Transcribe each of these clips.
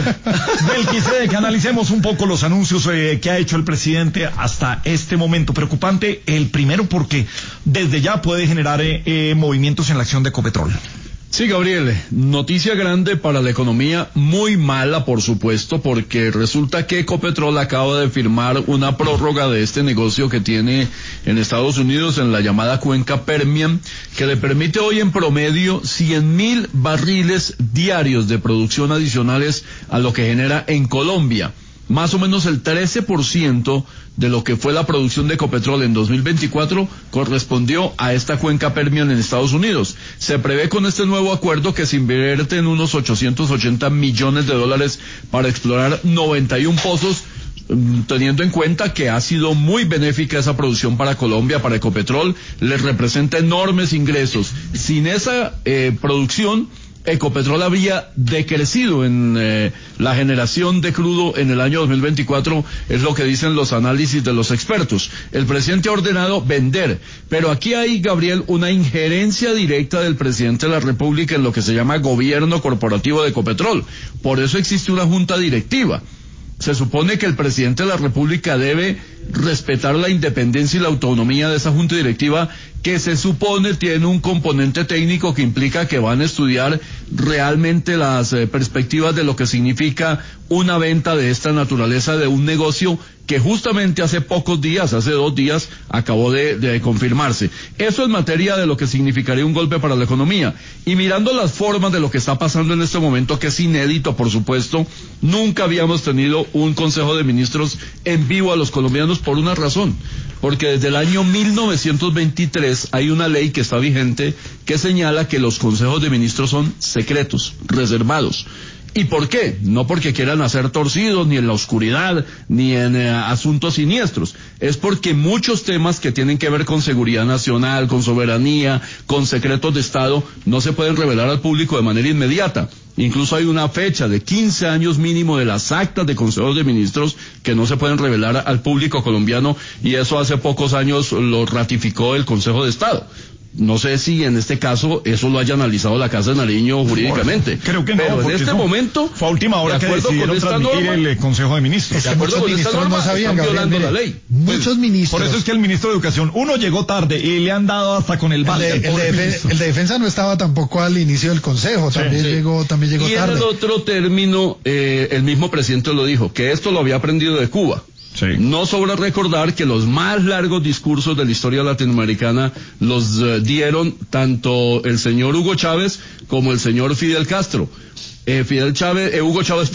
Melquisedec, analicemos un poco los anuncios que ha hecho el presidente hasta este momento. Preocupante el primero porque desde ya puede generar movimientos en la acción de Ecopetrol. Sí, Gabriel, noticia grande para la economía, muy mala por supuesto, porque resulta que Ecopetrol acaba de firmar una prórroga de este negocio que tiene en Estados Unidos en la llamada cuenca Permian, que le permite hoy en promedio 100,000 barriles diarios de producción adicionales a lo que genera en Colombia. Más o menos el 13% de lo que fue la producción de Ecopetrol en 2024 correspondió a esta cuenca Permian en Estados Unidos. Se prevé con este nuevo acuerdo que se invierte en unos 880 millones de dólares para explorar 91 pozos, teniendo en cuenta que ha sido muy benéfica esa producción para Colombia, para Ecopetrol, les representa enormes ingresos. Sin esa producción, Ecopetrol habría decrecido en la generación de crudo en el año 2024, es lo que dicen los análisis de los expertos. El presidente ha ordenado vender, pero aquí hay, Gabriel, una injerencia directa del presidente de la República en lo que se llama gobierno corporativo de Ecopetrol. Por eso existe una junta directiva. Se supone que el presidente de la República debe respetar la independencia y la autonomía de esa junta directiva, que se supone tiene un componente técnico que implica que van a estudiar realmente las perspectivas de lo que significa una venta de esta naturaleza de un negocio que justamente hace pocos días, hace 2 días, acabó de confirmarse. Eso en materia de lo que significaría un golpe para la economía. Y mirando las formas de lo que está pasando en este momento, que es inédito, por supuesto, nunca habíamos tenido un Consejo de Ministros en vivo a los colombianos por una razón. Porque desde el año 1923 hay una ley que está vigente que señala que los consejos de ministros son secretos, reservados. ¿Y por qué? No porque quieran hacer torcidos, ni en la oscuridad, ni en asuntos siniestros. Es porque muchos temas que tienen que ver con seguridad nacional, con soberanía, con secretos de Estado, no se pueden revelar al público de manera inmediata. Incluso hay una fecha de 15 años mínimo de las actas de consejos de ministros que no se pueden revelar al público colombiano, y eso hace pocos años lo ratificó el Consejo de Estado. No sé si en este caso eso lo haya analizado la Casa de Nariño jurídicamente. Creo que no, pero en este momento fue a última hora que decidieron transmitir el Consejo de Ministros. De acuerdo con esta norma, no sabían, están violando la ley. Muchos ministros. Por eso es que el ministro de Educación, uno llegó tarde y le han dado hasta con el balde. El de Defensa no estaba tampoco al inicio del Consejo, también llegó tarde. Y en el otro término, el mismo presidente lo dijo, que esto lo había aprendido de Cuba. Sí. No sobra recordar que los más largos discursos de la historia latinoamericana los dieron tanto el señor Hugo Chávez como el señor Fidel Castro. Hugo Chávez,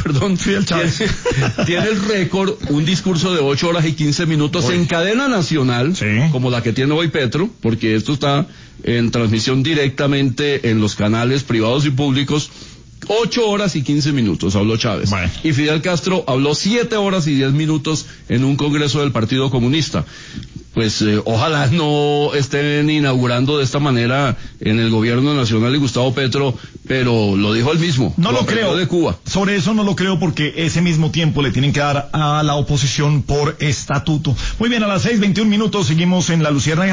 tiene el récord, un discurso de 8 horas y 15 minutos en cadena nacional, como la que tiene hoy Petro, porque esto está en transmisión directamente en los canales privados y públicos. 8 horas y 15 minutos habló Chávez. Bueno. Y Fidel Castro habló 7 horas y 10 minutos en un congreso del Partido Comunista. Pues ojalá no estén inaugurando de esta manera en el gobierno nacional de Gustavo Petro, pero lo dijo él mismo. No lo creo. De Cuba. Sobre eso no lo creo, porque ese mismo tiempo le tienen que dar a la oposición por estatuto. Muy bien, a las 6:21 seguimos en La Luciérnaga.